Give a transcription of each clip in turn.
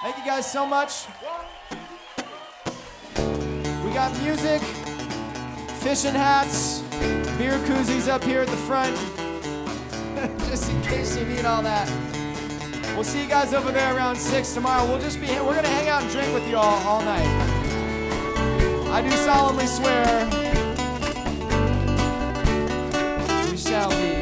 Thank you guys so much. We got music, fishing hats, beer koozies up here at the front, just in case you need all that. We'll see you guys over there around 6 tomorrow. We're gonna hang out and drink with you all night. I do solemnly swear we shall be.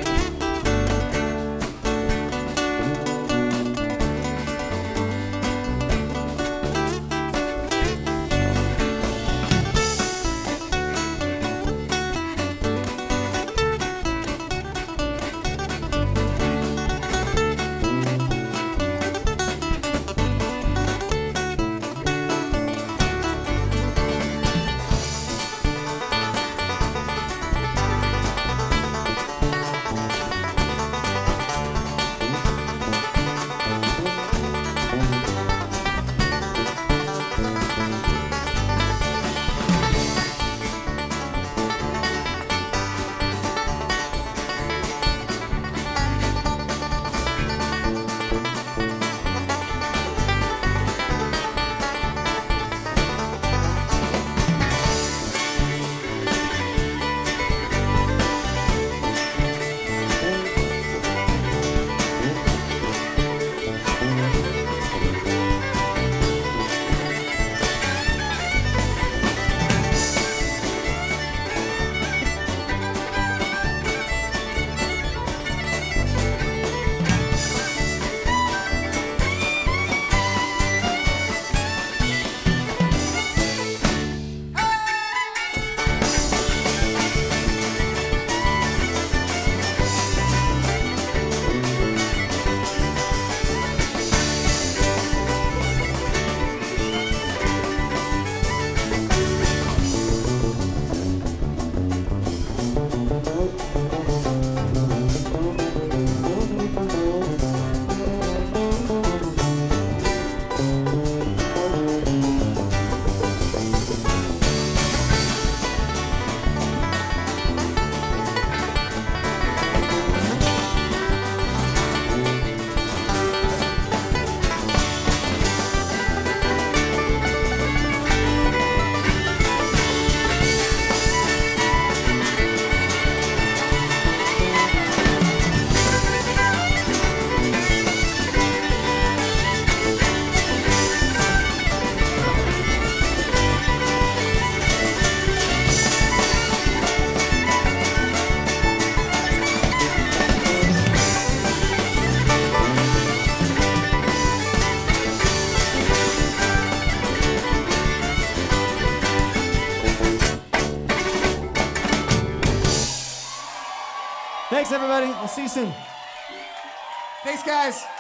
Thanks, everybody. We'll see you soon. Thanks, guys.